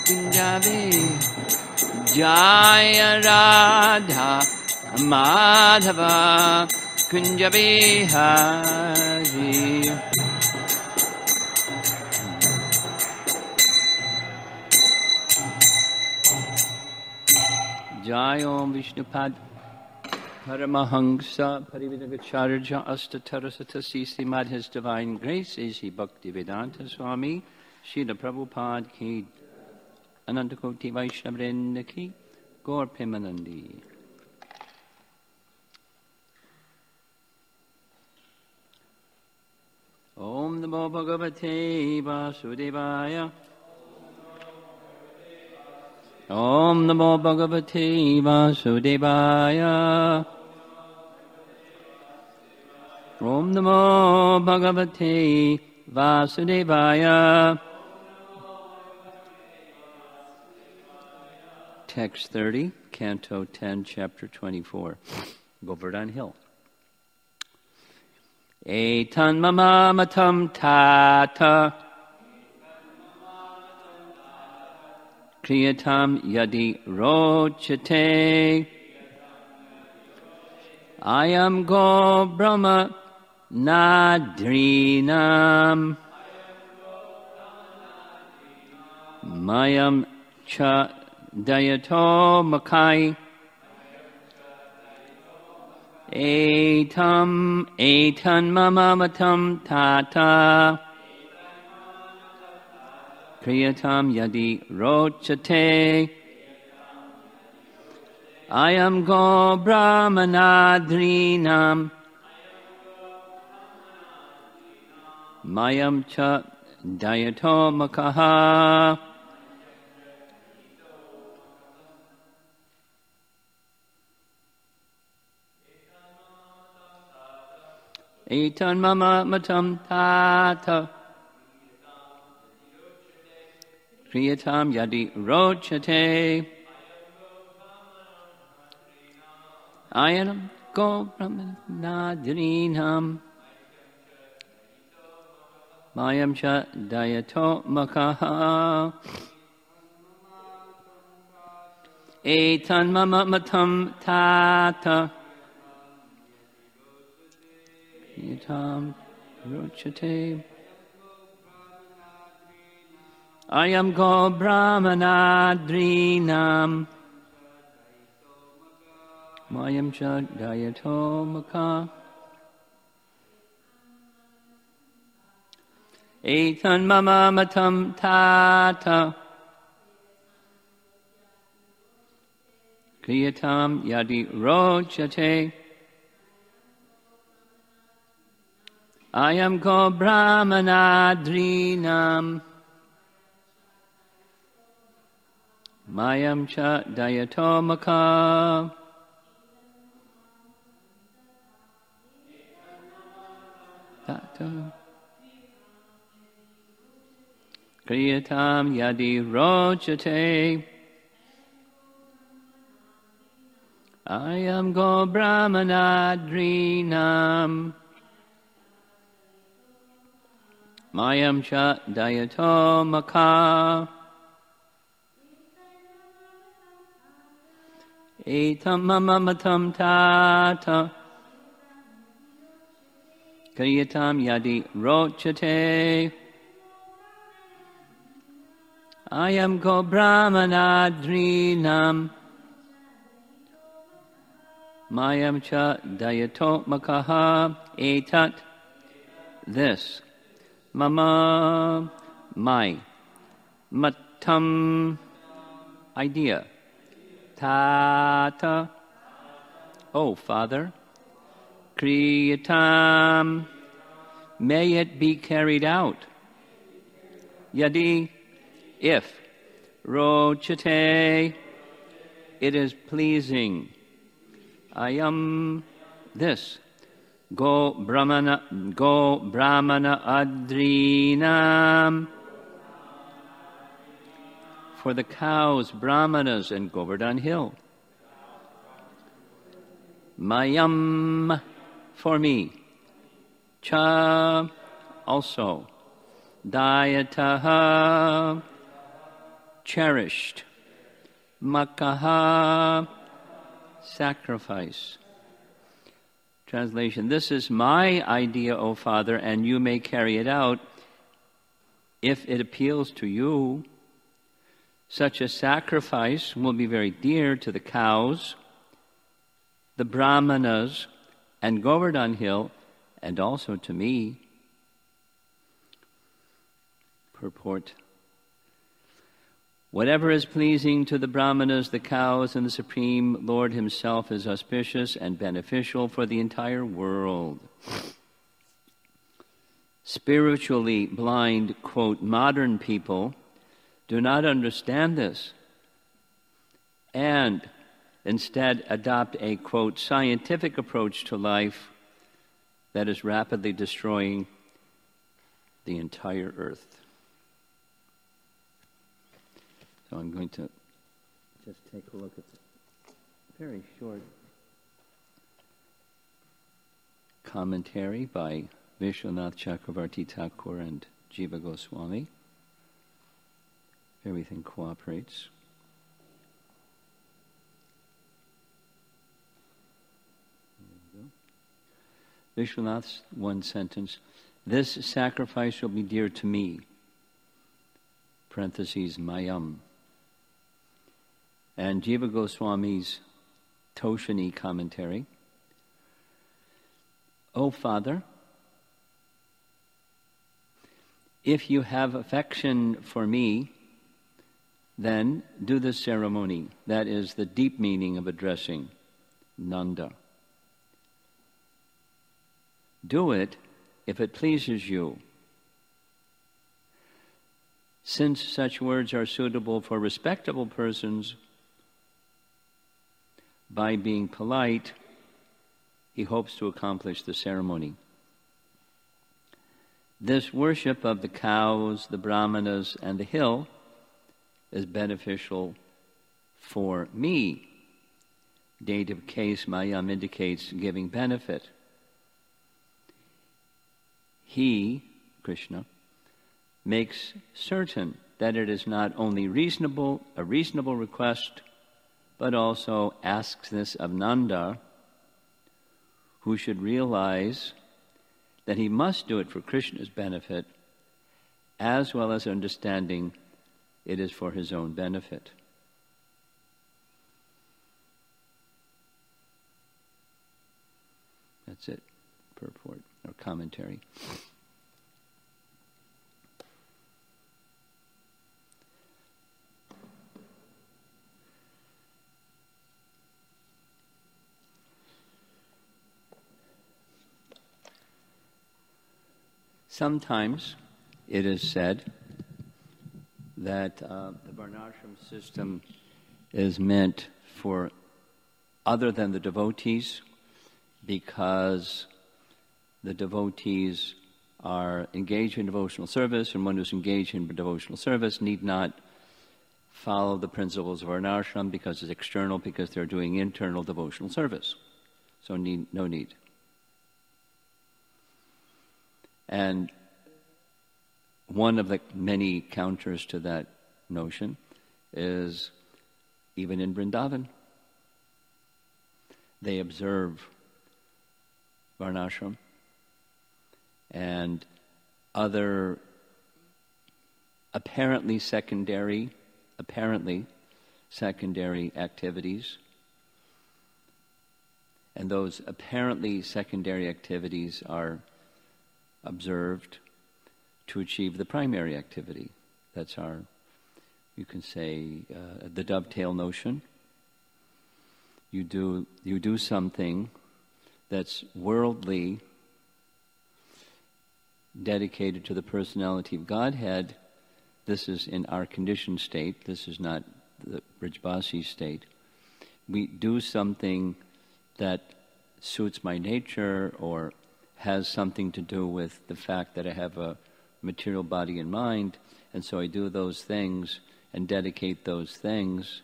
Kunjabi Jaya Radha Madhava Kunjabi Hari. Jai Om Vishnupad Paramahamsa Parivinagacharya Astatarasata Srimad His Divine Grace A.C. Bhaktivedanta Swami Srila Prabhupada Ki Anantakoti Vaishnavrinda Ki Gaur Premanandi. Om Namo Bhagavate Vasudevaya Om Namo Bhagavate Vasudevaya Om Namo Bhagavate Vasudevaya. Text 30, Canto 10, Chapter 24, Govardhan Hill. Etan mama matam tata kriyatam yadi rochate ayam go brahma nadrinam mayam cha dayato makai etan mama matam tata kriyatam yadi rochate ayam go brahmanadrinam mayam cha dayato makaha. Etan mama matam tata kriyatam yadi rochate ayanam go brahmanadrinam mayam cha dayato makaha. Etan mama matam tata kriyatam rochate ayam go brahmanadrinam mayam cha dayato maka. Etan mama matam tata kriyatam yadi rochate ayam go brahmanadrinam mayam cha dayato maka. Tata kriyatam yadi rochate ayam go brahmanadrinam mayam cha dayato maka. Etam mama matam tata kriyatam yadi rochate ayam go brahmanadrinam mayam cha dayato makaha. Etat this mama my matam idea tata oh Father kriyatam may it be carried out yadi if rochate it is pleasing ayam this go brahmana adrinam for the cows brahmanas in Govardhan Hill. Mayam for me, cha also, dayataha cherished. Makaha, sacrifice. Translation, this is my idea, O Father, and you may carry it out if it appeals to you. Such a sacrifice will be very dear to the cows, the brahmanas, and Govardhan Hill, and also to me. Purport. Whatever is pleasing to the brahmanas, the cows, and the Supreme Lord Himself is auspicious and beneficial for the entire world. Spiritually blind, quote, modern people do not understand this and instead adopt a, quote, scientific approach to life that is rapidly destroying the entire earth. So I'm going to just take a look at the very short commentary by Vishwanath Chakravarti Thakur and Jiva Goswami. Everything cooperates. There we go. Vishwanath's one sentence. This sacrifice will be dear to me. Parentheses, mayam. And Jiva Goswami's Toshani commentary. O Father, if you have affection for me, then do the ceremony. That is the deep meaning of addressing Nanda. Do it if it pleases you. Since such words are suitable for respectable persons, by being polite, he hopes to accomplish the ceremony. This worship of the cows, the brahmanas, and the hill is beneficial for me. Dative case mayam indicates giving benefit. He, Krishna, makes certain that it is not only a reasonable request, but also asks this of Nanda, who should realize that he must do it for Krishna's benefit, as well as understanding it is for his own benefit. That's it, purport or commentary. Sometimes it is said that the Varnashram system is meant for other than the devotees, because the devotees are engaged in devotional service, and one who's engaged in devotional service need not follow the principles of Varnashram because it's external, because they're doing internal devotional service. So no need. And one of the many counters to that notion is even in Vrindavan, they observe Varnashram and other apparently secondary activities. And those apparently secondary activities are observed to achieve the primary activity. That's our, you can say, the dovetail notion. You do something that's worldly, dedicated to the personality of Godhead. This is in our conditioned state. This is not the Brijbasi state. We do something that suits my nature or has something to do with the fact that I have a material body and mind, and so I do those things and dedicate those things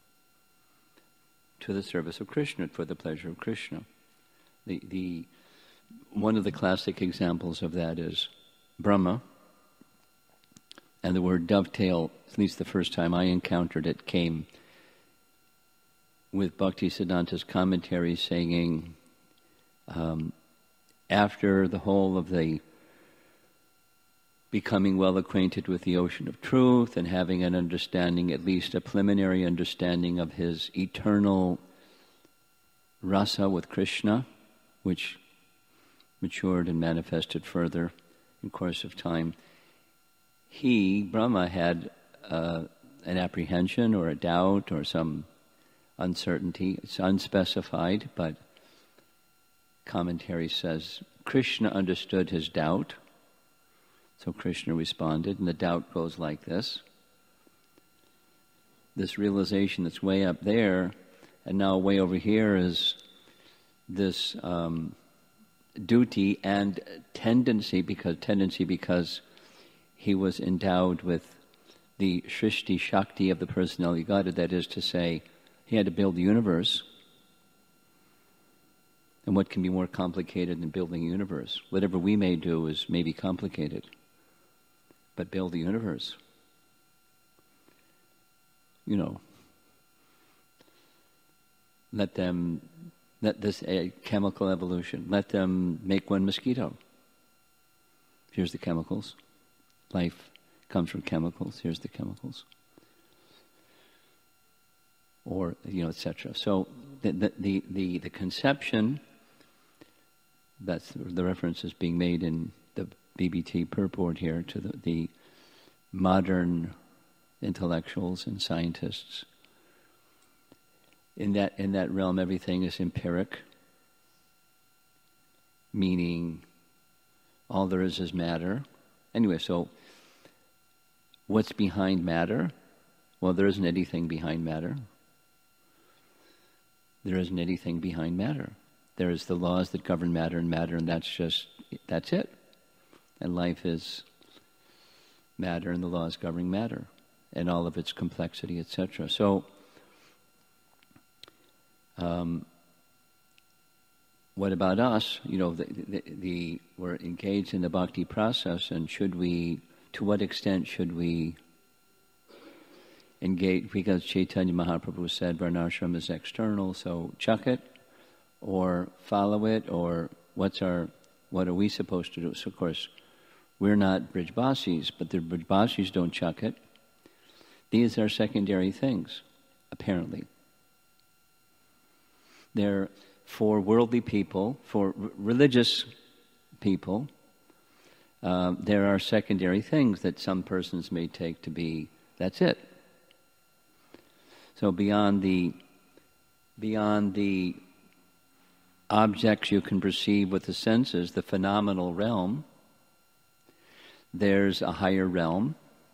to the service of Krishna, for the pleasure of Krishna. One of the classic examples of that is Brahma. And the word dovetail, at least the first time I encountered it, came with Bhaktisiddhanta's commentary saying, after the whole of the becoming well acquainted with the ocean of truth and having an understanding, at least a preliminary understanding of his eternal rasa with Krishna, which matured and manifested further in course of time, he, Brahma, had an apprehension or a doubt or some uncertainty. It's unspecified, but commentary says Krishna understood his doubt. So Krishna responded, and the doubt goes like this. This realization that's way up there, and now way over here is this duty and tendency because he was endowed with the Shrishti Shakti of the personality of Godhead, that is to say, he had to build the universe. And what can be more complicated than building a universe? Whatever we may do is maybe complicated. But build the universe. Let this chemical evolution, let them make one mosquito. Here's the chemicals. Life comes from chemicals. Here's the chemicals. Or, etc. So the conception, that's the reference is being made in the BBT purport here to the modern intellectuals and scientists. In that realm, everything is empiric, meaning all there is matter. Anyway, so what's behind matter? Well, there isn't anything behind matter. There isn't anything behind matter. There is the laws that govern matter, and that's it. And life is matter and the laws governing matter and all of its complexity, etc. So, what about us? We're engaged in the bhakti process, and to what extent should we engage? Because Chaitanya Mahaprabhu said Varnashram is external, so chuck it or follow it, or what are we supposed to do? So of course, we're not Brijbasis, but the Brijbasis don't chuck it. These are secondary things, apparently. They're for worldly people, for religious people. There are secondary things that some persons may take to be, that's it. So beyond the objects you can perceive with the senses, the phenomenal realm, there's a higher realm.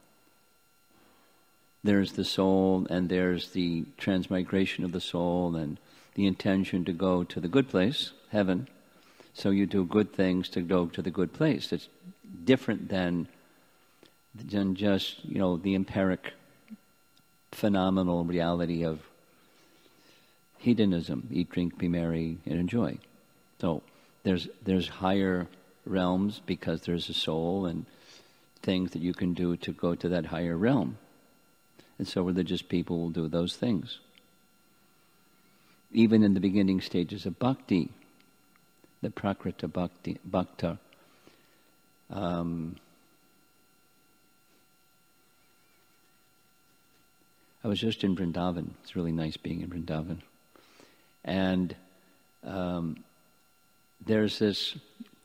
There's the soul, and there's the transmigration of the soul, and the intention to go to the good place, heaven. So you do good things to go to the good place. It's different than just, the empiric, phenomenal reality of hedonism. Eat, drink, be merry, and enjoy. So there's higher realms because there's a soul and things that you can do to go to that higher realm. And so religious people will do those things. Even in the beginning stages of bhakti, the prakrita bhakta, I was just in Vrindavan. It's really nice being in Vrindavan. And there's this,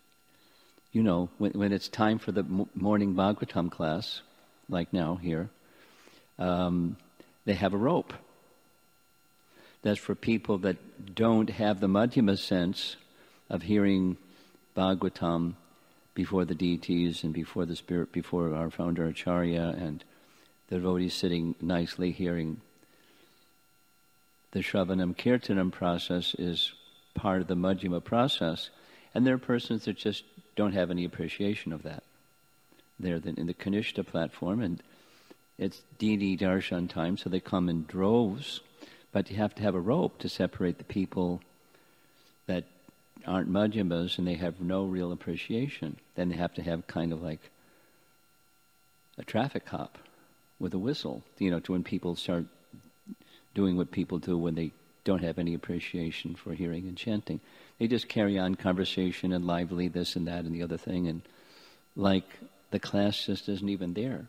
when it's time for the morning Bhagavatam class, like now here, they have a rope. That's for people that don't have the Madhyama sense of hearing Bhagavatam before the deities and before the spirit, before our founder Acharya and the devotees sitting nicely hearing. The Shravanam Kirtanam process is part of the Madhyama process, and there are persons that just don't have any appreciation of that. They're in the Kanishta platform, and it's deity darshan time, so they come in droves, but you have to have a rope to separate the people that aren't Madhyamas and they have no real appreciation. Then they have to have kind of like a traffic cop with a whistle, to when people start doing what people do when they don't have any appreciation for hearing and chanting. They just carry on conversation and lively this and that and the other thing, and like the class just isn't even there.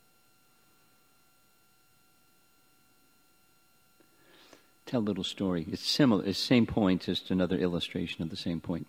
Tell a little story. It's similar. It's the same point, just another illustration of the same point.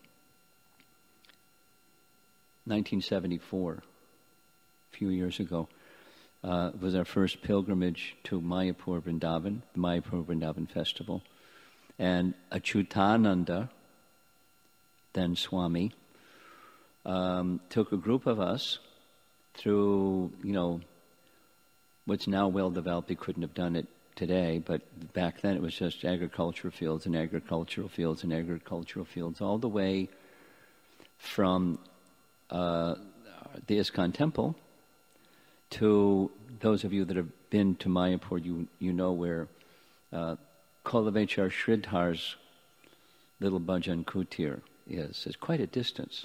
1974, a few years ago, was our first pilgrimage to Mayapur Vrindavan, the Mayapur Vrindavan Festival. And Achyutananda, then Swami, took a group of us through, what's now well developed. They couldn't have done it today, but back then it was just agricultural fields and agricultural fields and agricultural fields, all the way from the ISKCON temple to those of you that have been to Mayapur, you know where Kolavechar Sridhar's little bhajan kutir is. It's quite a distance.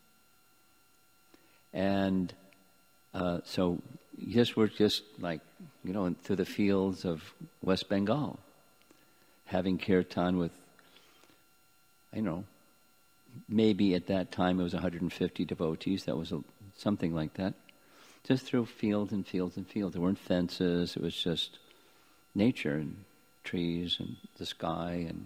And so we're just like, through the fields of West Bengal, having kirtan with, maybe at that time it was 150 devotees. That was something like that. Just through fields and fields and fields. There weren't fences. It was just nature and trees and the sky. And,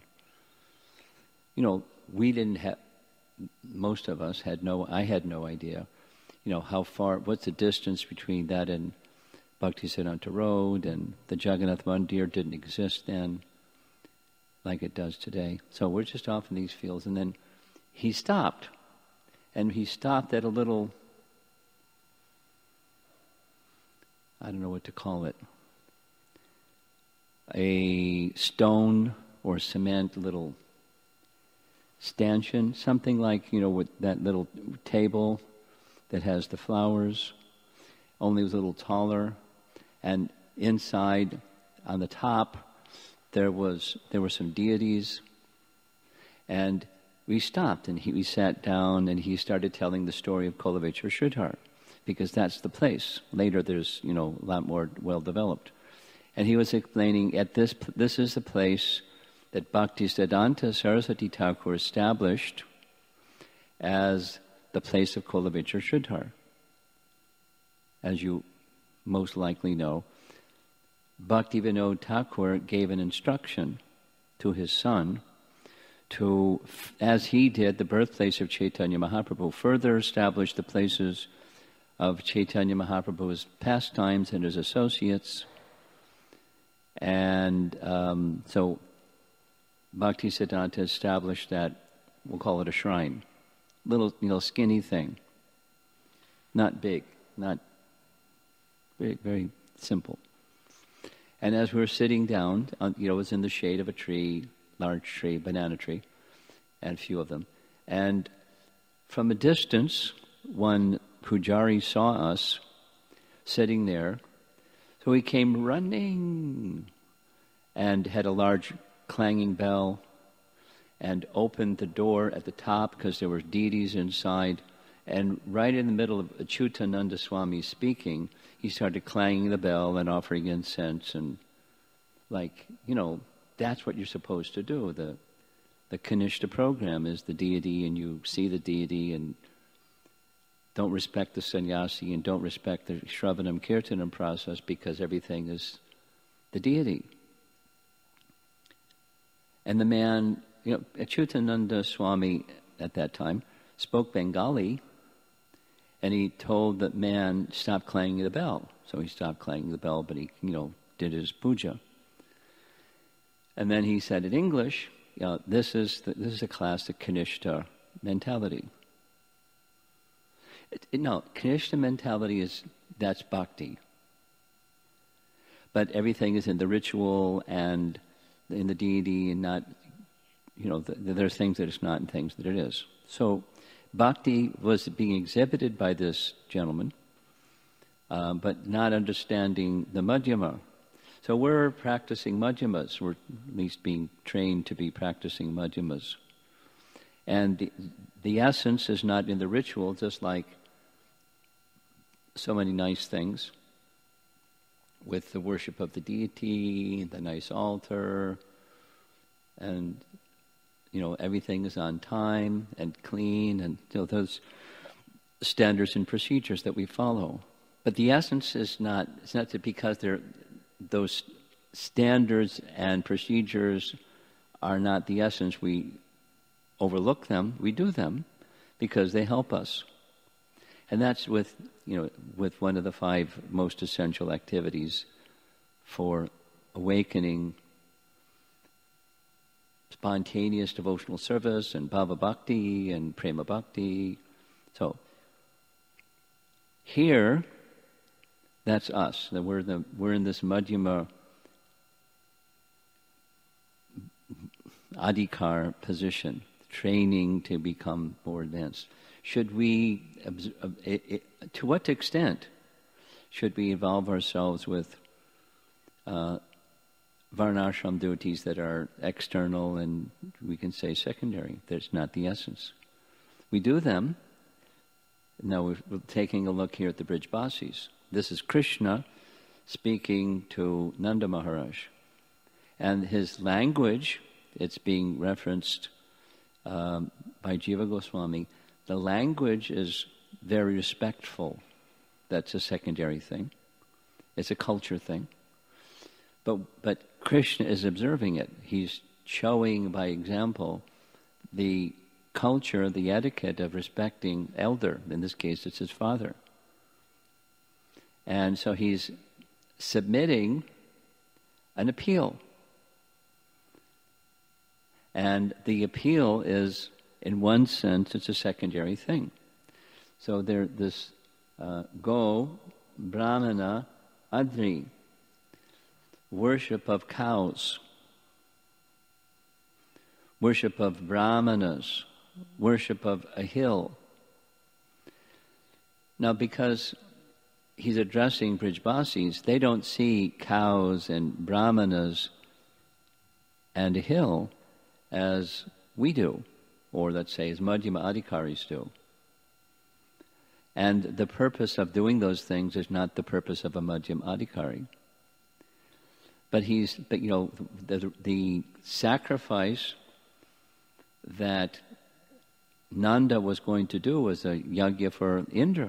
we didn't have, most of us I had no idea, how far, what's the distance between that and Bhaktisiddhanta Road, and the Jagannath Mandir didn't exist then like it does today. So we're just off in these fields. And then he stopped. And he stopped at a little, I don't know what to call it, a stone or cement little stanchion, something like, with that little table that has the flowers, only it was a little taller. And inside, on the top, there were some deities. And we stopped, and we sat down, and he started telling the story of Kolavechar Sridhar, because that's the place. Later, there's, a lot more well-developed. And he was explaining, this is the place that Bhaktisiddhanta Saraswati Thakur established as the place of Kolavechar Sridhar. As you most likely know, Bhaktivinoda Thakur gave an instruction to his son to, as he did, the birthplace of Chaitanya Mahaprabhu, further establish the places of Chaitanya Mahaprabhu's pastimes and his associates. And so Bhaktisiddhanta established that, we'll call it a shrine. Little, skinny thing. Not big, not very, very simple. And as we were sitting down, it was in the shade of a tree, large tree, banana tree, and a few of them. And from a distance, one pujari saw us sitting there. So he came running and had a large clanging bell and opened the door at the top because there were deities inside. And right in the middle of Achyutananda Swami speaking, he started clanging the bell and offering incense. And that's what you're supposed to do. The Kanishta program is the deity, and you see the deity and don't respect the sannyasi and don't respect the Shravanam Kirtanam process because everything is the deity. And the man, Achyutananda Swami at that time spoke Bengali, and he told the man, stop clanging the bell. So he stopped clanging the bell, but he, did his puja. And then he said in English, this is a classic Kanishta mentality. Kanishta mentality that's bhakti. But everything is in the ritual and in the deity, and not, there's things that it's not and things that it is. So bhakti was being exhibited by this gentleman, but not understanding the madhyama. So we're practicing madhyamas. We're at least being trained to be practicing madhyamas. And the essence is not in the ritual, just like so many nice things. with the worship of the deity, the nice altar, and everything is on time and clean, and those standards and procedures that we follow. But the essence is not. It's not that because those standards and procedures are not the essence, we overlook them. We do them because they help us, and that's with one of the 5 most essential activities for awakening: spontaneous devotional service and bhava bhakti and prema bhakti. So here, that's us. That we're in this madhyama adhikar position, training to become more advanced. Should we, to what extent, should we involve ourselves with varnashram duties that are external and we can say secondary? That's not the essence. We do them. Now we're taking a look here at the Brijbasis. This is Krishna speaking to Nanda Maharaj. And his language, it's being referenced by Jiva Goswami, the language is very respectful. That's a secondary thing. It's a culture thing. But Krishna is observing it. He's showing by example the culture, the etiquette of respecting elder. In this case, it's his father. And so he's submitting an appeal. And the appeal is, in one sense, it's a secondary thing. So this go, brahmana, adri, worship of cows, worship of brahmanas, worship of a hill. Now, because he's addressing Brijbasis, they don't see cows and brahmanas and a hill as we do, or let's say as Madhyama Adhikaris do. And the purpose of doing those things is not the purpose of a Madhyama Adhikari. But the sacrifice that Nanda was going to do was a yajna for Indra.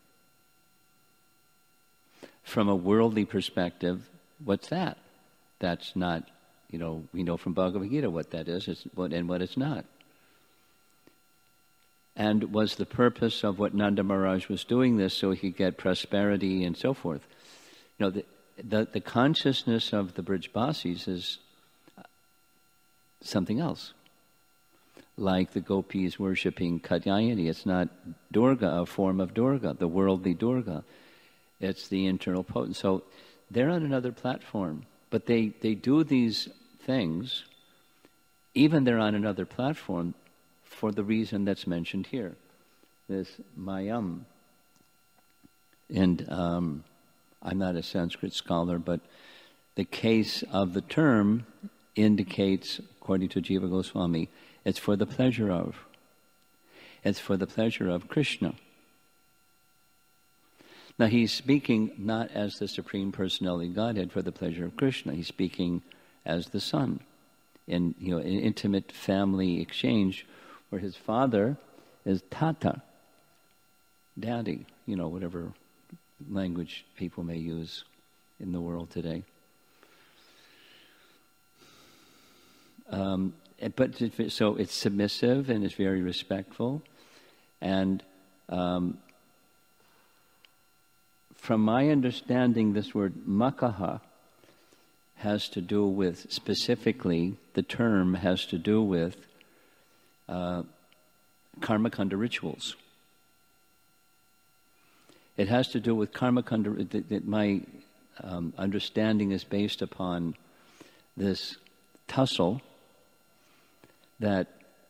From a worldly perspective, what's that? That's not, we know from Bhagavad Gita what that is and what it's not. And was the purpose of what Nanda Maharaj was doing this so he could get prosperity and so forth? The consciousness of the Brijbasis is something else. Like the gopis worshipping Katyayani, it's not Durga, a form of Durga, the worldly Durga. It's the internal potency. So they're on another platform, but they do these things, even they're on another platform, for the reason that's mentioned here, this mayam. And I'm not a Sanskrit scholar, but the case of the term indicates, according to Jiva Goswami, it's for the pleasure of. It's for the pleasure of Krishna. Now he's speaking not as the Supreme Personality of Godhead for the pleasure of Krishna. He's speaking as the son in an intimate family exchange where his father is Tata, daddy, whatever language people may use in the world today. So it's submissive and it's very respectful. And from my understanding, this word makaha has to do with, specifically, the term has to do with karmakanda rituals. It has to do with karmakanda. My understanding is based upon this tussle that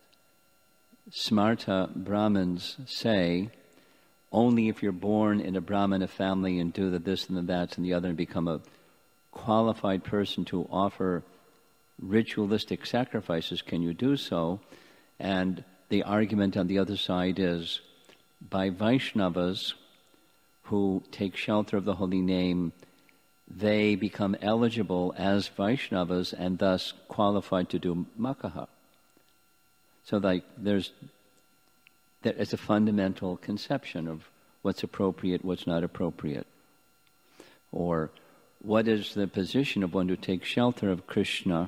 Smarta Brahmins say, only if you're born in a Brahmana family and do the this and the that and the other and become a qualified person to offer ritualistic sacrifices can you do so. And the argument on the other side is by Vaishnavas who take shelter of the holy name they become eligible as Vaishnavas and thus qualified to do Makaha. So there's a fundamental conception of what's appropriate, what's not appropriate. Or what is the position of one who takes shelter of Krishna,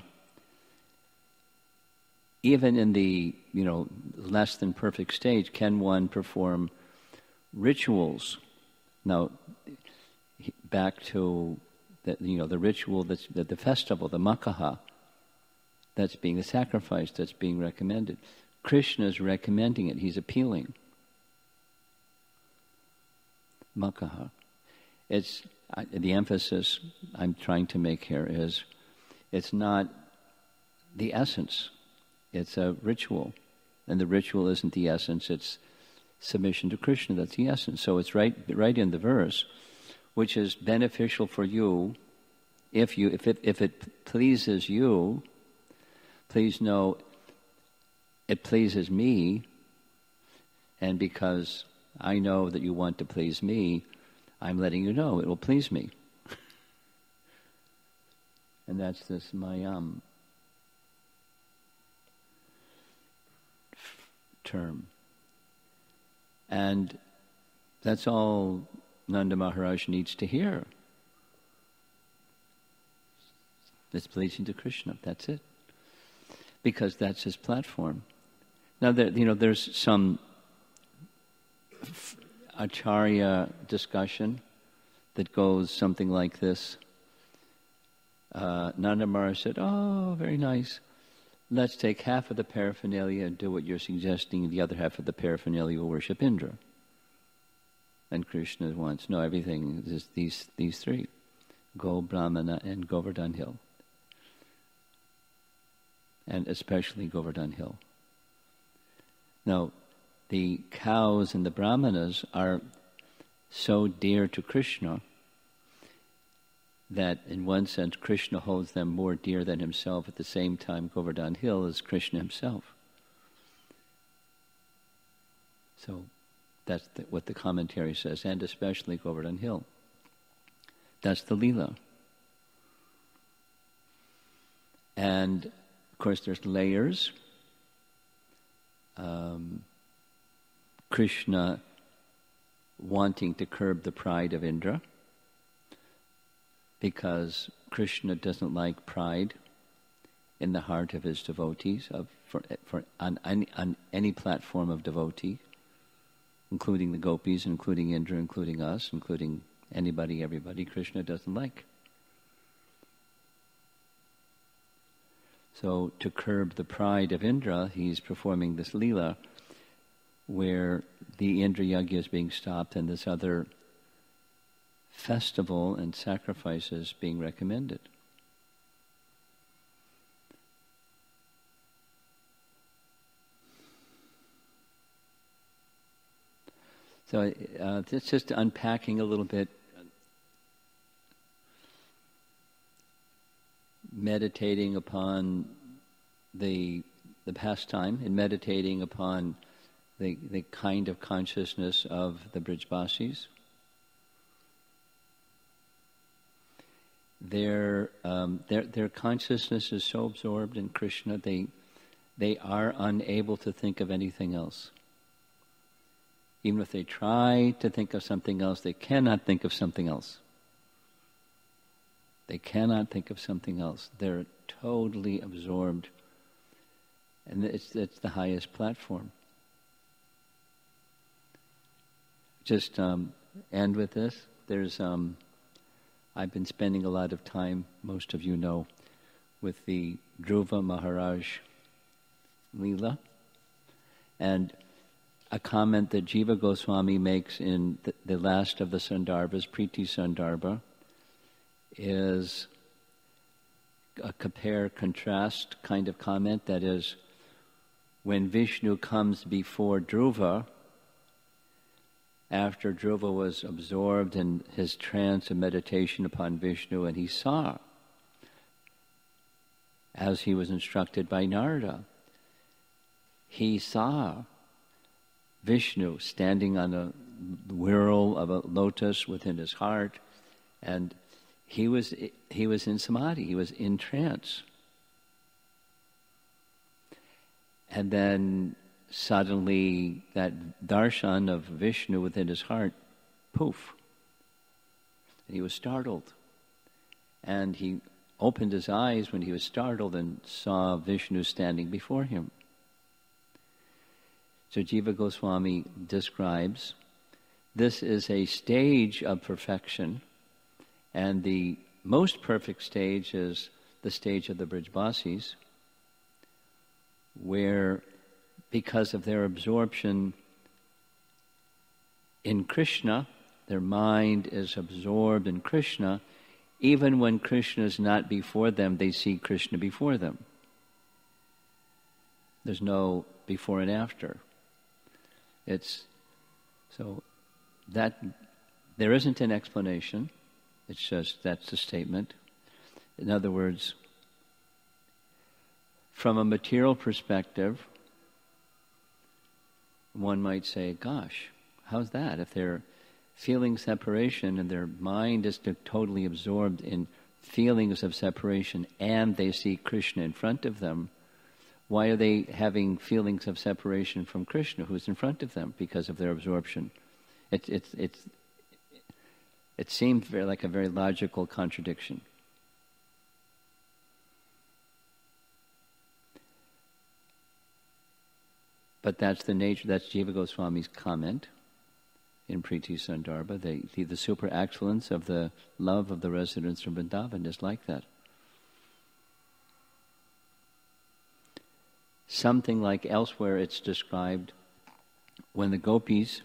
even in the less than perfect stage? Can one perform rituals? Now, back to the ritual, the festival, the Makaha, that's being the sacrifice that's being recommended. Krishna is recommending it. He's appealing. Makaha. It's the emphasis I'm trying to make here is it's not the essence. It's a ritual. And the ritual isn't the essence. It's submission to Krishna. That's the essence. So it's right in the verse, which is beneficial for you if it pleases you. Please know it pleases me, and because I know that you want to please me, I'm letting you know it will please me. And that's this mayam term. And that's all Nanda Maharaj needs to hear. It's pleasing to Krishna, that's it. Because that's his platform. Now, there's some Acharya discussion that goes something like this. Nanda Maharaj said, "Oh, very nice. Let's take half of the paraphernalia and do what you're suggesting, and the other half of the paraphernalia will worship Indra." And Krishna wants, no, everything is these three, Go, Brahmana, and Govardhan Hill. And especially Govardhan Hill. Now, the cows and the brahmanas are so dear to Krishna that in one sense Krishna holds them more dear than himself. At the same time, Govardhan Hill is Krishna himself. So that's what the commentary says, and especially Govardhan Hill. That's the Leela. And of course there's layers. Krishna wanting to curb the pride of Indra, because Krishna doesn't like pride in the heart of his devotees, on any platform of devotee, including the gopis, including Indra, including us, including anybody, everybody. Krishna doesn't like. So to curb the pride of Indra, he's performing this Leela where the Indra Yajna is being stopped and this other festival and sacrifices being recommended. So it's just unpacking a little bit, meditating upon the pastime and meditating upon the kind of consciousness of the Brijbasis. Their consciousness is so absorbed in Krishna, they are unable to think of anything else. Even if they try to think of something else, they cannot think of something else. They cannot think of something else. They're totally absorbed. And it's the highest platform. Just end with this. There's I've been spending a lot of time, most of you know, with the Dhruva Maharaj Leela. And a comment that Jiva Goswami makes in the last of the Sandarbhas, Priti Sandarbha, is a compare-contrast kind of comment. That is, when Vishnu comes before Dhruva, after Dhruva was absorbed in his trance and meditation upon Vishnu, and he saw, as he was instructed by Narada, he saw Vishnu standing on a whirl of a lotus within his heart, and he was in samadhi, he was in trance. And then suddenly that darshan of Vishnu within his heart, poof. And he was startled. And he opened his eyes when he was startled and saw Vishnu standing before him. So Jiva Goswami describes this is a stage of perfection, and the most perfect stage is the stage of the Brijbasis, where, because of their absorption in Krishna, their mind is absorbed in Krishna. Even when Krishna is not before them, they see Krishna before them. There's no before and after. It's so that there isn't an explanation. It's just that's the statement. In other words, from a material perspective, one might say, gosh, how's that? If they're feeling separation and their mind is totally absorbed in feelings of separation and they see Krishna in front of them, why are they having feelings of separation from Krishna who's in front of them? Because of their absorption. It seemed like a very logical contradiction. But that's the nature, that's Jiva Goswami's comment in Priti Sandarbha. The super excellence of the love of the residents of Vrindavan is like that. Something like elsewhere it's described when the gopis,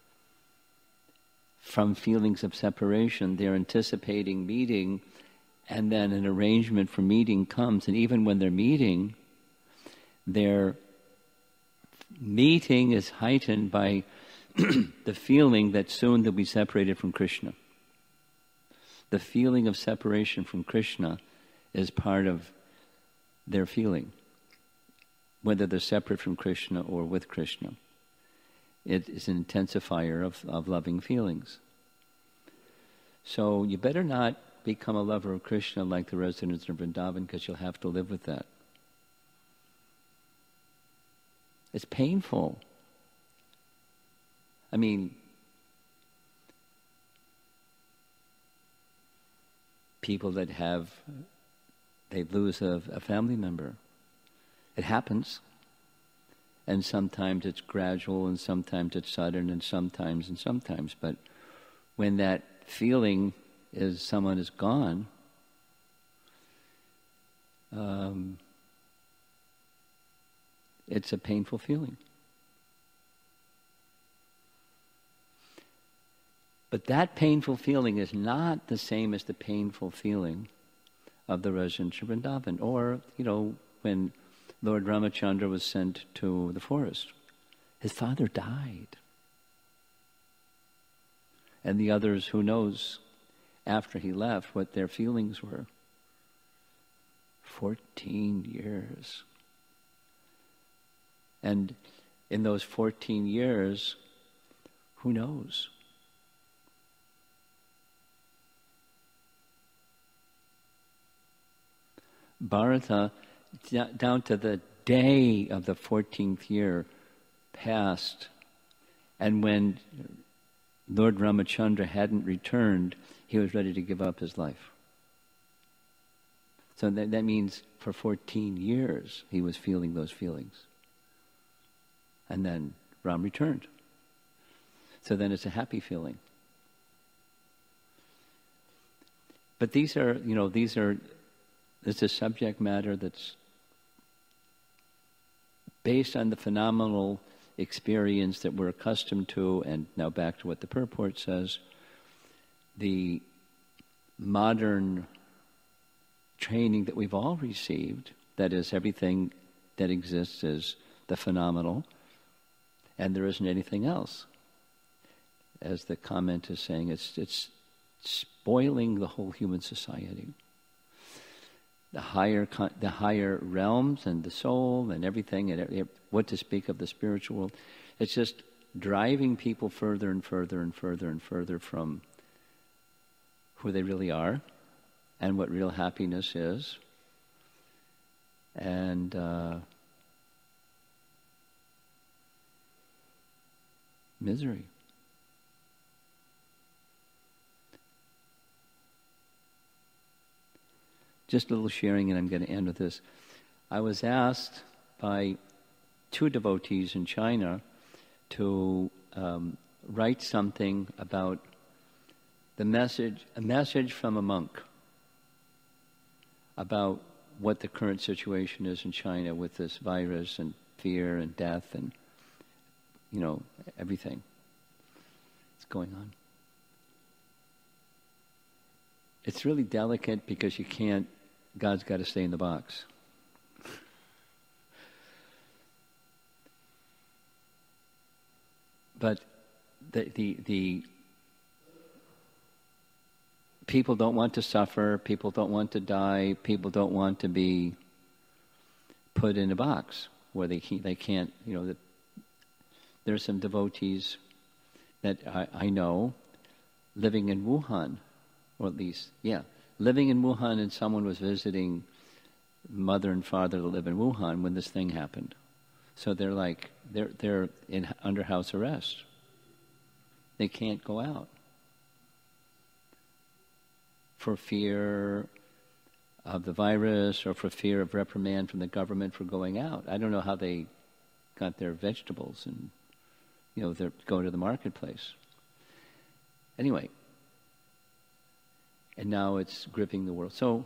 from feelings of separation, they're anticipating meeting, and then an arrangement for meeting comes, and even when they're meeting, their meeting is heightened by the feeling that soon they'll be separated from Krishna. The feeling of separation from Krishna is part of their feeling, whether they're separate from Krishna or with Krishna. It is an intensifier of loving feelings. So you better not become a lover of Krishna like the residents of Vrindavan, because you'll have to live with that. It's painful. I mean, people that they lose a family member. It happens. And sometimes it's gradual, and sometimes it's sudden, and sometimes. But when that feeling is someone is gone, it's a painful feeling. But that painful feeling is not the same as the painful feeling of the residents of Vrindavan. Or, when Lord Ramachandra was sent to the forest, his father died. And the others, who knows, after he left, what their feelings were. 14 years. And in those 14 years, who knows? Bharata, down to the day of the 14th year, passed. And when Lord Ramachandra hadn't returned, he was ready to give up his life. So that means for 14 years he was feeling those feelings. And then Ram returned. So then it's a happy feeling. But this is subject matter that's based on the phenomenal experience that we're accustomed to, and now back to what the purport says, the modern training that we've all received, that is, everything that exists is the phenomenal, and there isn't anything else. As the comment is saying, it's spoiling the whole human society. The higher realms and the soul and everything, and what to speak of the spiritual world, it's just driving people further and further and further and further from who they really are, and what real happiness is. And misery. Just a little sharing, and I'm going to end with this. I was asked by 2 devotees in China to write something about a message from a monk about what the current situation is in China with this virus and fear and death and, everything that's going on. It's really delicate because God's got to stay in the box. But the people don't want to suffer, people don't want to die, people don't want to be put in a box where they can't, there are some devotees that I know living in Wuhan, or at least, living in Wuhan, and someone was visiting mother and father that live in Wuhan when this thing happened. So they're under house arrest. They can't go out for fear of the virus or for fear of reprimand from the government for going out. I don't know how they got their vegetables and they're going to the marketplace. Anyway, and now it's gripping the world. So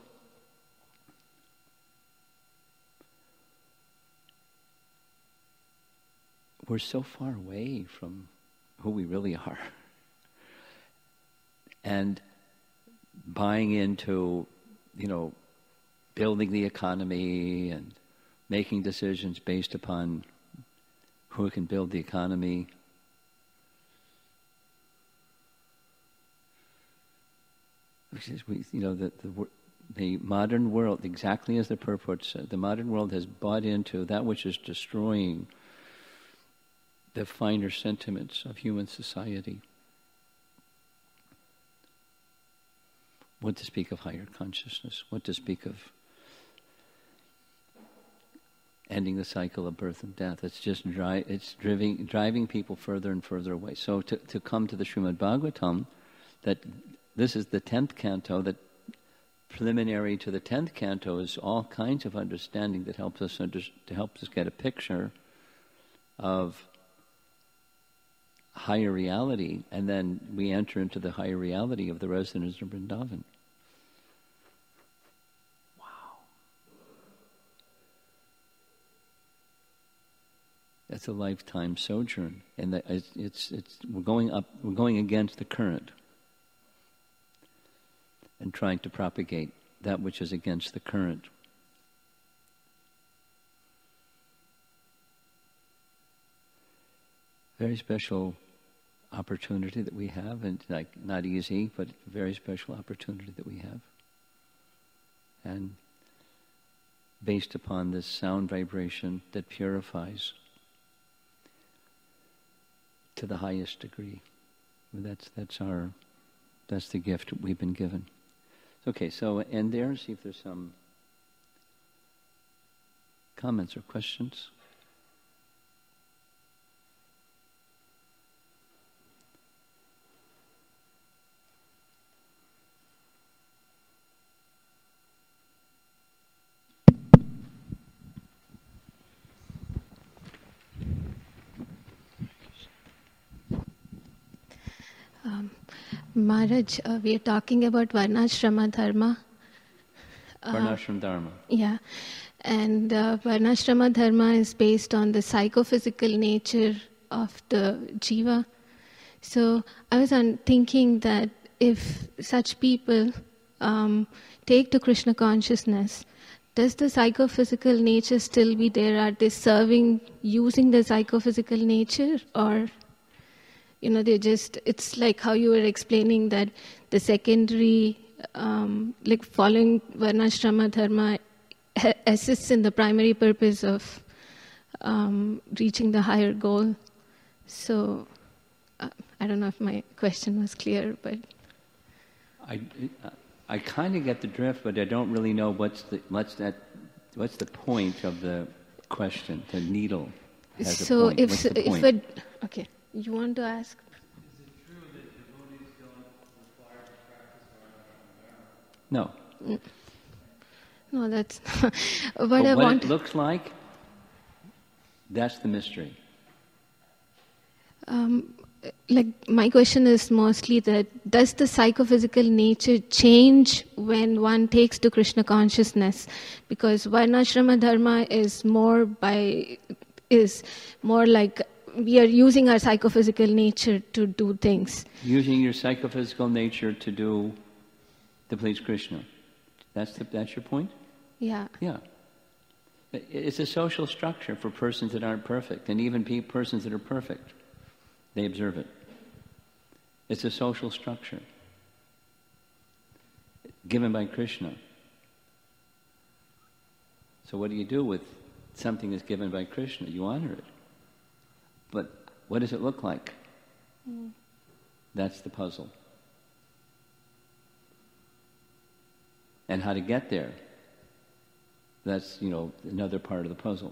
we're so far away from who we really are. And buying into, building the economy and making decisions based upon who can build the economy. The modern world, exactly as the purport said, the modern world has bought into that which is destroying the finer sentiments of human society. What to speak of higher consciousness? What to speak of ending the cycle of birth and death? It's just driving people further and further away. So to come to the Srimad Bhagavatam, that this is the 10th canto, that preliminary to the 10th canto is all kinds of understanding that helps us get a picture of higher reality, and then we enter into the higher reality of the residents of Vrindavan. Wow. That's a lifetime sojourn, and we're going against the current and trying to propagate that which is against the current. Very special opportunity that we have, and not easy, but a very special opportunity that we have. And based upon this sound vibration that purifies to the highest degree. That's the gift we've been given. Okay, so end there, see if there's some comments or questions. Maharaj, we are talking about Varnashrama Dharma. Varnashram Dharma. Yeah. And Varnashrama Dharma is based on the psychophysical nature of the jiva. So I was thinking that if such people take to Krishna consciousness, does the psychophysical nature still be there? Are they serving using the psychophysical nature, or it's like how you were explaining that the secondary, following Varnashrama Dharma assists in the primary purpose of reaching the higher goal. So, I don't know if my question was clear, but... I kind of get the drift, but I don't really know what's the point of the question. The needle has a point. What's the point? Okay, you want to ask? Is it true that devotees don't require to practice No. No, that's but what I want. It looks like, that's the mystery. Like my question is mostly that does the psychophysical nature change when one takes to Krishna consciousness? Because Varnashrama dharma is more like we are using our psychophysical nature to do things. Using your psychophysical nature to please Krishna. That's your point? Yeah. Yeah. It's a social structure for persons that aren't perfect, and even persons that are perfect. They observe it. It's a social structure given by Krishna. So what do you do with something that's given by Krishna? You honor it. But what does it look like? That's the puzzle. And how to get there, that's, another part of the puzzle.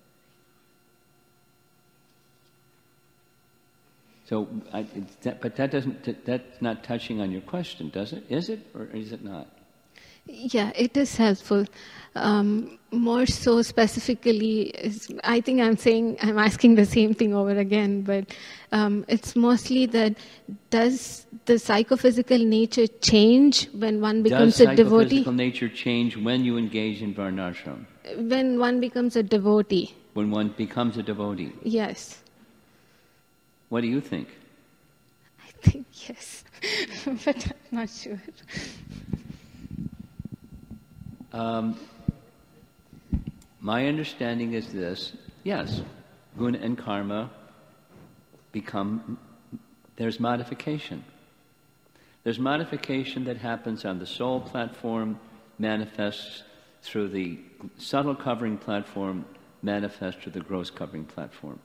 So, that's not touching on your question, does it? Is it, or is it not? Yeah, it is helpful. More so specifically, I think I'm asking the same thing over again, but it's mostly that does the psychophysical nature change when one becomes a devotee? Does psychophysical nature change when you engage in varnashram? When one becomes a devotee. When one becomes a devotee? Yes. What do you think? I think yes, but I'm not sure. My understanding is this: yes, guna and karma there's modification. There's modification that happens on the soul platform, manifests through the subtle covering platform, manifests through the gross covering platform.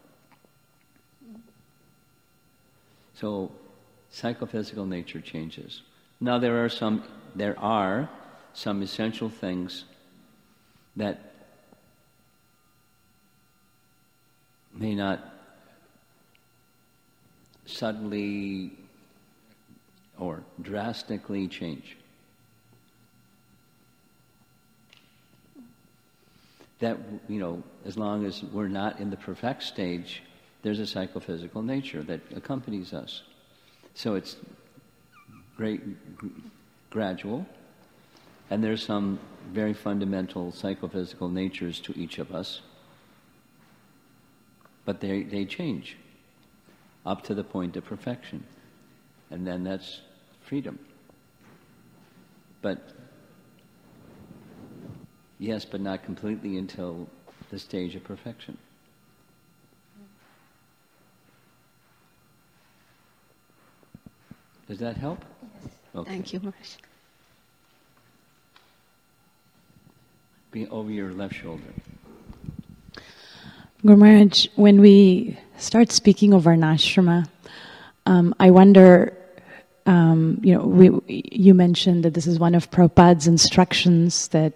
So, psychophysical nature changes. Now there are some essential things that may not suddenly or drastically change. That, as long as we're not in the perfect stage, there's a psychophysical nature that accompanies us. So it's gradual, and there's some very fundamental psychophysical natures to each of us, but they change up to the point of perfection, and then that's freedom. But yes, but not completely until the stage of perfection. Does that help? Yes. Okay. Thank you, Maharaj. Be over your left shoulder. Guru Maharaj, when we start speaking of Varnashrama, I wonder, you mentioned that this is one of Prabhupada's instructions that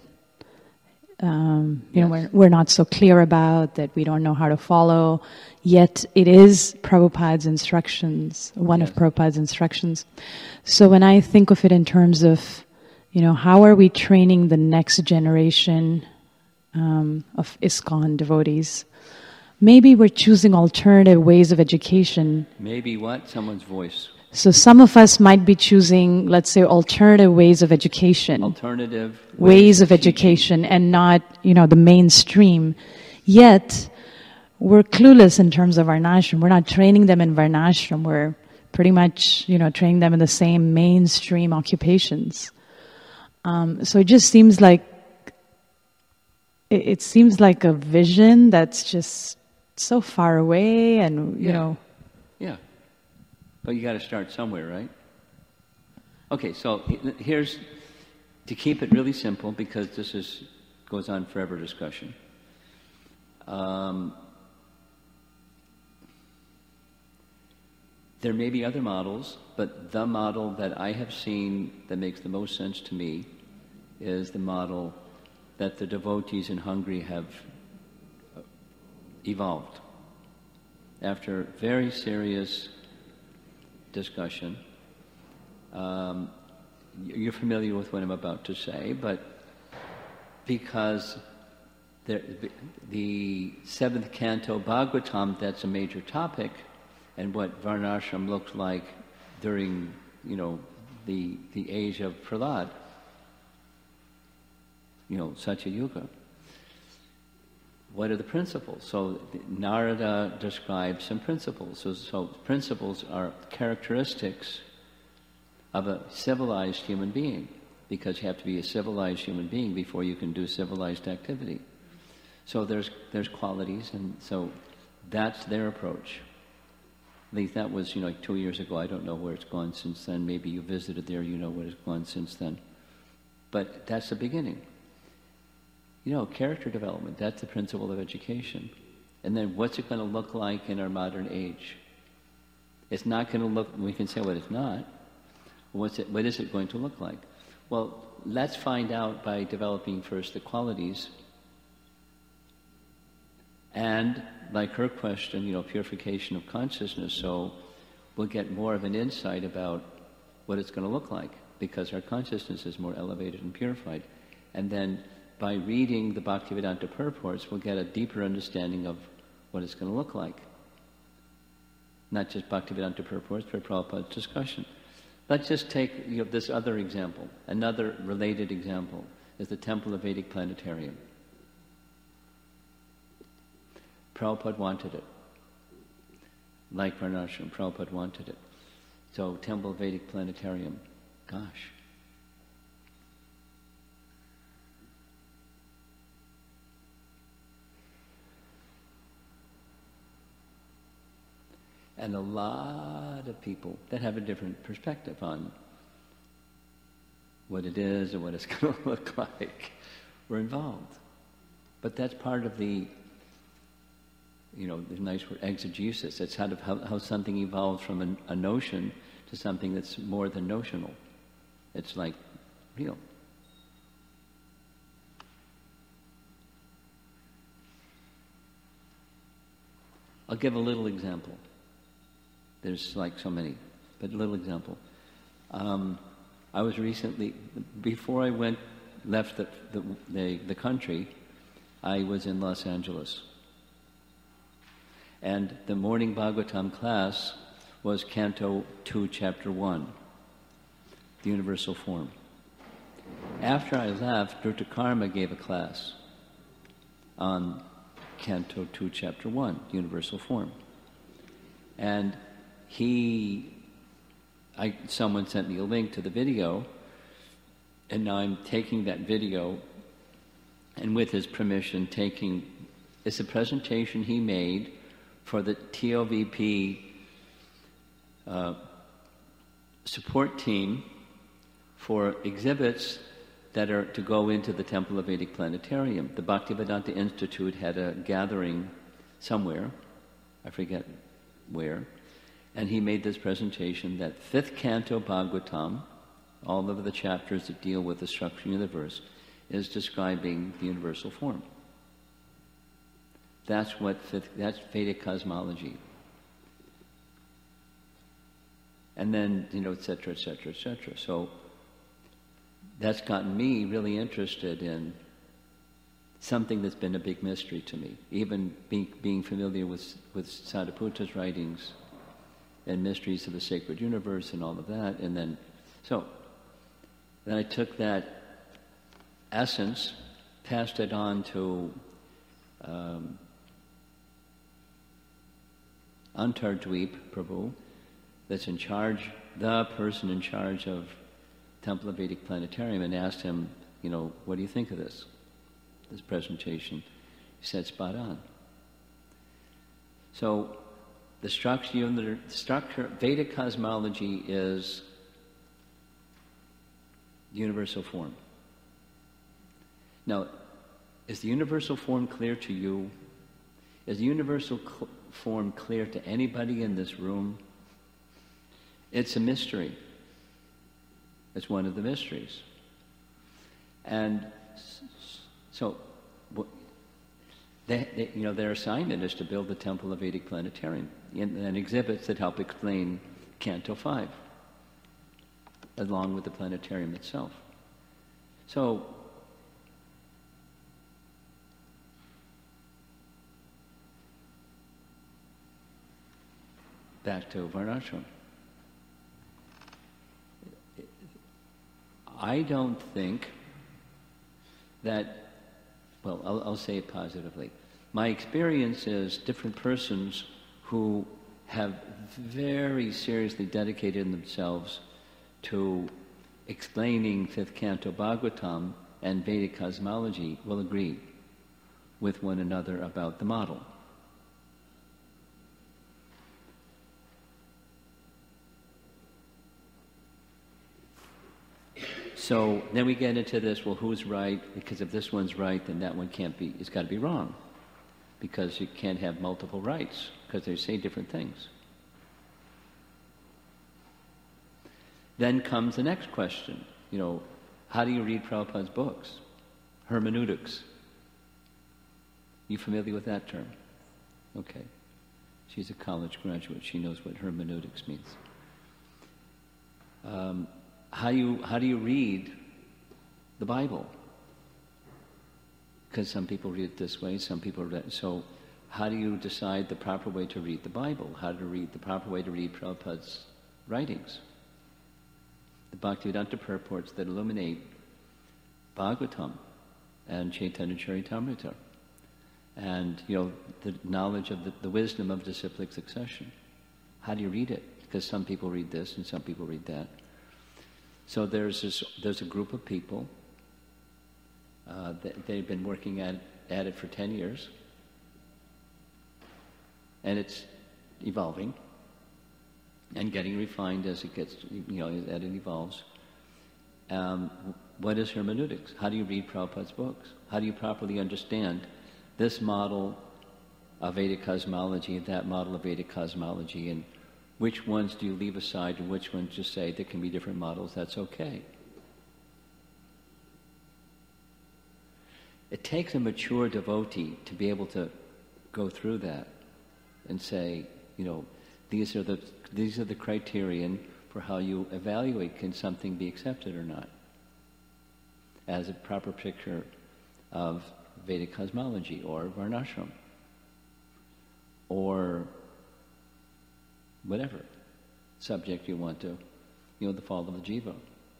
Yes. we're not so clear about, that we don't know how to follow, yet it is Prabhupada's instructions, one Yes. of Prabhupada's instructions. So when I think of it in terms of, how are we training the next generation of ISKCON devotees? Maybe we're choosing alternative ways of education. Maybe what? Someone's voice. So some of us might be choosing, let's say, alternative ways of education. Alternative Ways of education and not, the mainstream. Yet, we're clueless in terms of Varnashram. We're not training them in Varnashram. We're pretty much, training them in the same mainstream occupations. So it just seems like, it seems like a vision that's just so far away and, Yeah. But you got to start somewhere, right? Okay, so here's, to keep it really simple, because this goes on forever discussion. There may be other models, but the model that I have seen that makes the most sense to me is the model that the devotees in Hungary have evolved. After very serious discussion, you're familiar with what I'm about to say, but because the seventh canto Bhagavatam, that's a major topic, and what Varnashram looked like during, the age of Prahlad, Satya Yuga. What are the principles? So Narada describes some principles. So principles are characteristics of a civilized human being, because you have to be a civilized human being before you can do civilized activity. So there's qualities, and so that's their approach. At least that was, 2 years ago. I don't know where it's gone since then. Maybe you visited there, you know where it's gone since then. But that's the beginning. Character development, that's the principle of education. And then what's it going to look like in our modern age? It's not going to look, we can say what it's not. What is it going to look like? Well, let's find out by developing first the qualities. And like her question, purification of consciousness, so we'll get more of an insight about what it's going to look like, because our consciousness is more elevated and purified. And then by reading the Bhaktivedanta purports, we'll get a deeper understanding of what it's going to look like. Not just Bhaktivedanta purports, but Prabhupada's discussion. Let's just take this other example. Another related example is the Temple of Vedic Planetarium. Prabhupada wanted it. Like Varnashram, Prabhupada wanted it. So Temple of Vedic Planetarium, gosh. And a lot of people that have a different perspective on what it is or what it's going to look like were involved. But that's part of the, the nice word, exegesis. It's how something evolves from a notion to something that's more than notional. It's like real. I'll give a little example. There's like so many, but a little example. I was recently, before I left the country, I was in Los Angeles. And the morning Bhagavatam class was Canto 2, Chapter 1, the Universal Form. After I left, Dhruta Karma gave a class on Canto 2, Chapter 1, the Universal Form. And someone sent me a link to the video, and now I'm taking that video, and with his permission, it's a presentation he made for the TOVP support team for exhibits that are to go into the Temple of Vedic Planetarium. The Bhaktivedanta Institute had a gathering somewhere, I forget where, and he made this presentation that 5th Canto Bhagavatam, all of the chapters that deal with the structure of the universe, is describing the universal form. That's Vedic cosmology. And then, et cetera, et cetera, et cetera. So that's gotten me really interested in something that's been a big mystery to me. Even being familiar with Sadaputta's writings and mysteries of the sacred universe and all of that. And then I took that essence, passed it on to Antardweep Prabhu, that's the person in charge of Temple of Vedic Planetarium, and asked him, what do you think of this presentation? He said, spot on. So the structure, Vedic cosmology is universal form. Now, is the universal form clear to you? Is the universal form clear to anybody in this room? It's a mystery. It's one of the mysteries. And so, their assignment is to build the Temple of Vedic Planetarium and exhibits that help explain Canto 5, along with the planetarium itself. So, back to Varnashram. I don't think that, well, I'll say it positively. My experience is different persons who have very seriously dedicated themselves to explaining fifth canto Bhagavatam and Vedic cosmology will agree with one another about the model. So then we get into this, well, who's right? Because if this one's right, then that one can't be, it's got to be wrong. Because you can't have multiple rights, because they say different things. Then comes the next question, how do you read Prabhupada's books? Hermeneutics. You familiar with that term? Okay. She's a college graduate. She knows what hermeneutics means. How do you read the Bible? Because some people read it this way, some people read it. So how do you decide the proper way to read the Bible? How to read the proper way to read Prabhupada's writings? The Bhaktivedanta purports that illuminate Bhagavatam and Chaitanya Charitamrita. And, the knowledge of the wisdom of disciplic succession. How do you read it? Because some people read this and some people read that. So there's a group of people, they've been working at it for 10 years, and it's evolving and getting refined as it gets, as it evolves. What is hermeneutics? How do you read Prabhupada's books? How do you properly understand this model of Vedic cosmology and that model of Vedic cosmology, and which ones do you leave aside and which ones just say there can be different models, that's okay. It takes a mature devotee to be able to go through that and say, these are the criterion for how you evaluate can something be accepted or not as a proper picture of Vedic cosmology or Varnashram or whatever subject you want to, the fall of the jiva.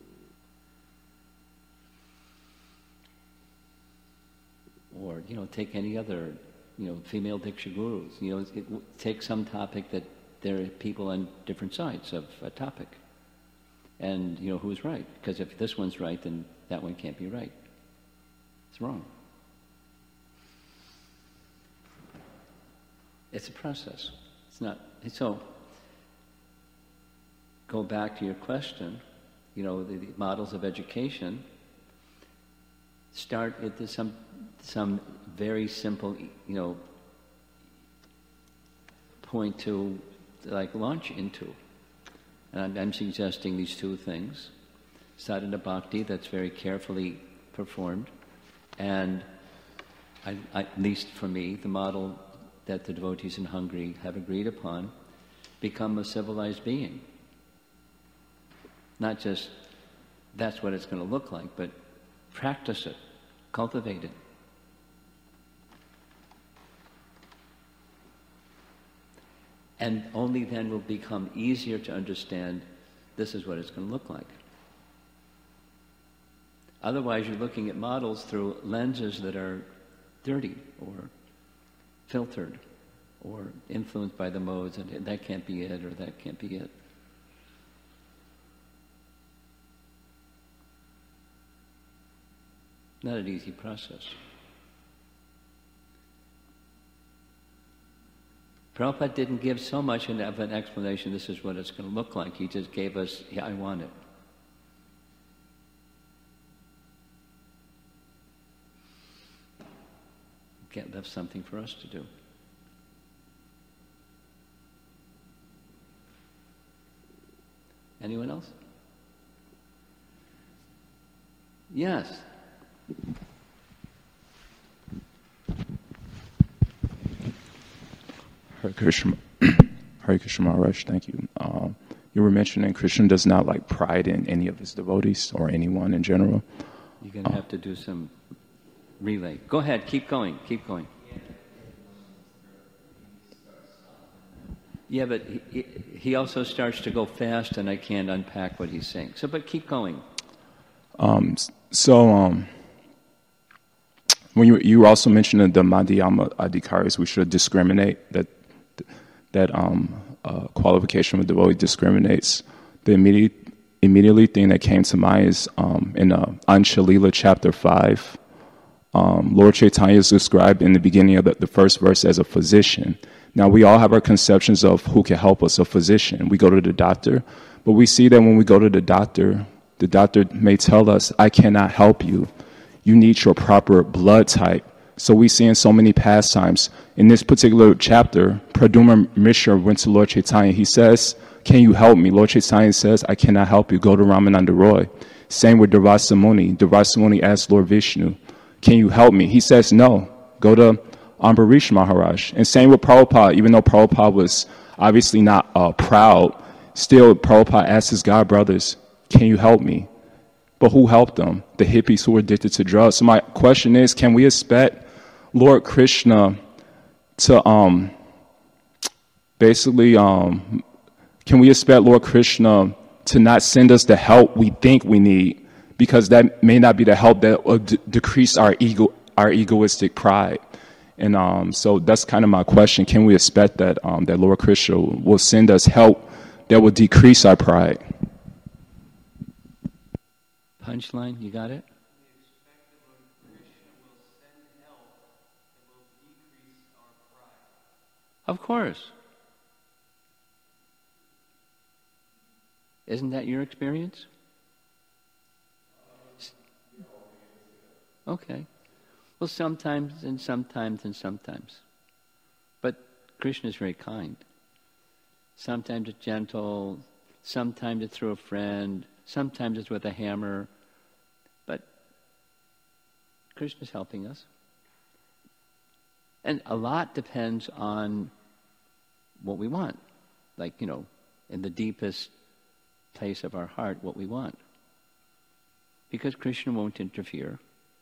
Or, take any other, female Diksha gurus. Take some topic that there are people on different sides of a topic. And, who's right? Because if this one's right, then that one can't be right. It's wrong. It's a process. It's not, so, go back to your question, the models of education, start at some very simple, point to, launch into. And I'm suggesting these two things. Sadhana bhakti, that's very carefully performed, and at least for me, the model that the devotees in Hungary have agreed upon, become a civilized being. Not just that's what it's going to look like, but practice it, cultivate it. And only then will become easier to understand this is what it's going to look like. Otherwise, you're looking at models through lenses that are dirty or filtered or influenced by the modes, and that can't be it or that can't be it. Not an easy process. Prabhupada didn't give so much of an explanation, this is what it's going to look like. He just gave us, I want it. That's something for us to do. Anyone else? Yes. Hare Krishna, Hare Krishna Maharaj, thank you. You were mentioning Krishna does not like pride in any of his devotees or anyone in general. You're going to have to do some relay. Go ahead, keep going. Yeah, but he also starts to go fast, and I can't unpack what he's saying. So, but keep going. When you also mentioned the Madhyama Adhikaris, we should discriminate, that qualification of devotee discriminates. The immediately thing that came to mind is in Anshalila chapter 5, Lord Chaitanya is described in the beginning of the first verse as a physician. Now, we all have our conceptions of who can help us, a physician. We go to the doctor, but we see that when we go to the doctor may tell us, I cannot help you. You need your proper blood type. So we see in so many pastimes. In this particular chapter, Pradyumna Mishra went to Lord Chaitanya. He says, can you help me? Lord Chaitanya says, I cannot help you. Go to Ramananda Roy. Same with Durvasa Muni. Durvasa Muni asked Lord Vishnu, can you help me? He says, no. Go to Ambarish Maharaj. And same with Prabhupada. Even though Prabhupada was obviously not proud, still Prabhupada asked his god brothers, can you help me? But who helped them? The hippies who were addicted to drugs. So my question is, can we expect Lord Krishna to can we expect Lord Krishna to not send us the help we think we need? Because that may not be the help that will decrease our egoistic pride. And so that's kind of my question. Can we expect that that Lord Krishna will send us help that will decrease our pride? Punchline, you got it? Of course. Isn't that your experience? Okay. Well, sometimes and sometimes and sometimes. But Krishna is very kind. Sometimes it's gentle, sometimes it's through a friend, sometimes it's with a hammer. But Krishna's helping us. And a lot depends on what we want. Like, in the deepest place of our heart, what we want. Because Krishna won't interfere.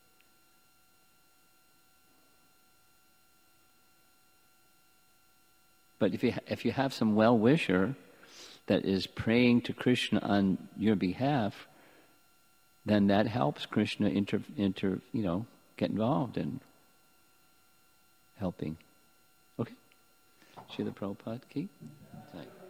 But if you have some well-wisher that is praying to Krishna on your behalf, then that helps Krishna get involved in helping. Okay? Srila Prabhupada, keep.